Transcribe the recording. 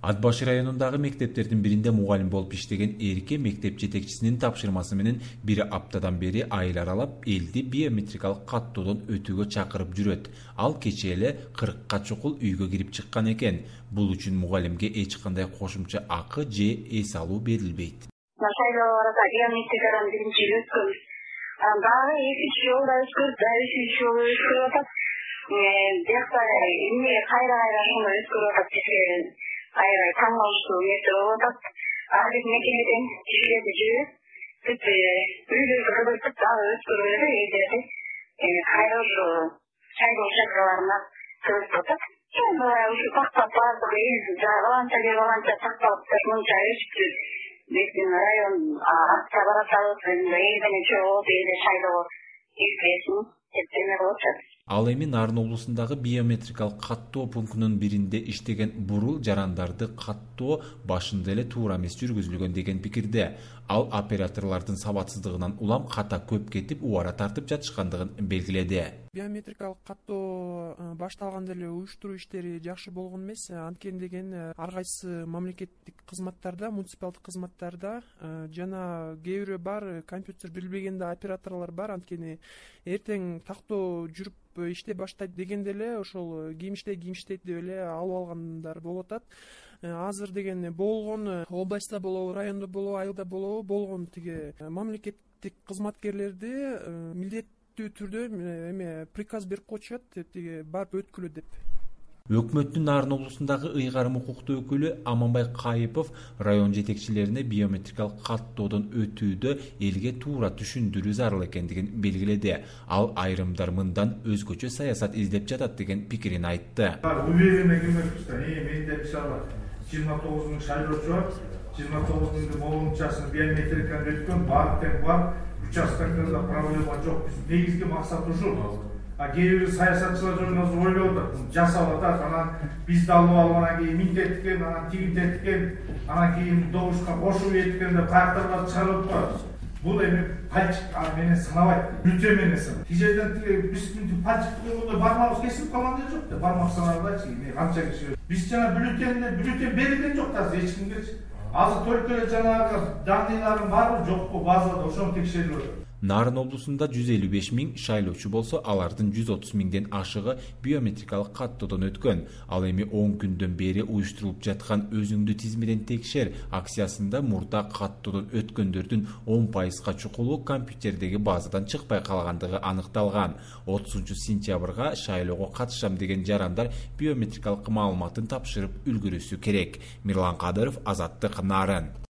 Ат башы районундагы мектептердин биринде мугалим болуп иштеген эрке мектеп жетекчисинин тапшырмасы менен бир аптадан бери айыл аралап элди биометрикалык каттоодон өтүүгө чакырып жүрөт. Ал кечээ эле 40 чукул үйгө кирип чыккан экен. Бул үчүн мугалимге эч кандай кошумча акы же эс алуу берилбейт. Шайлоолордо биометрикадан биринчи өткөн. Дагы экинчи жолу да өткөрүп, үчүнчү жолу өткөрүп атат. Бияқта эмне кайра ошондой өткөрүп атат. Айрай таң калыштуу нерсе болуп атат. Ар бир мекемеден кишилерди жиберип, бүт үйлөрдү кыдыртып дагы өткөрүлөдү элдерди. Кайра ошо шайлоо участкаларына кыдыртып атат. Ушу тактап баардык эл волонтер такталып мынча өсүптү. Биздин район артка баратабыз, эл менен чогуу эле шайлоо иркесин деп эме кылып жатат. Ал эми Нарын облусундагы биометрикалык каттоо пунктунун биринде иштеген бурул жарандарды каттоо башында эле туура эмес жүргүзүлгөн деген пикирде. Ал операторлордун сабатсыздыгынан улам ката көп кетип, убара тартып жатышкандыгын белгиледи. Биометрикалык каттоо башталганда эле уюштуруу иштери жакшы болгон эмес. Анткени деген ар кайсы мамлекеттик кызматтарда, муниципалдык кызматтарда жана кээ бирөө бар компьютер билбеген да операторлор бар. Анткени эртең тактоо жүрүп иштей баштайт дегенде эле ошол кийимиштейт деп эле алып алгандар болуп атат. Азыр деген болгон областта болобу, райондо болобу, айылда болобу болгон тиги мамлекеттик кызматкерлерди милдеттүү түрдө эме приказ берип коюшат, тиги барып өткүлө деп. Өкмөттүн Нарын облусундагы ыйгарым укуктуу өкүлү Аманбай Кайыпов район жетекчилерине биометрикалык каттоодон өтүүдө элге туура түшүндүрүү зарыл экендигин белгиледи. Ал айрымдар мындан өзгөчө саясат издеп жатат деген пикирин айтты. Уверенный менде мисалы 29 миң шайлоочу бар, 29 миңдин болуучасын биометрикадан өткөн, бар участкада проблема жок. Негизги максат ушул. Кээ бир саясатчылар жөнүндө ойлоп атат, жасап атат, анан бизди алып алып анан кийин минтеткен, анан тигинтеткен, анан кийин добушка кошуп эткен деп каяктарга чыгарып коет. Бул эми пальчик менен санабайт, бүтө менен санайт. Тиги жерден биздин пальчик болгондо бармагыбыз кесилип калган жер жок да, бармак санабайчы, канча киши. Биз жана бюллетень берилген жок да эч кимге. Азыр только эле жанагы данныйлардын баары жокпу базада, ошону текшерип атат. Нарын облусунда 155 миң шайлоочу болсо, алардын 130 миңден ашыгы биометрикалык каттоодон өткөн. Ал эми 10 күндөн бери уюштурулуп жаткан өзүңдү тизмеден текшер акциясында мурда каттоодон өткөндөрдүн 10% чукулу компьютердеги базадан чыкпай калгандыгы аныкталган. 30-сентябрга шайлоого катышам деген жарандар биометрикалык маалыматын тапшырып үлгүрүсү керек. Мирлан Кадыров, Азаттык, Нарын.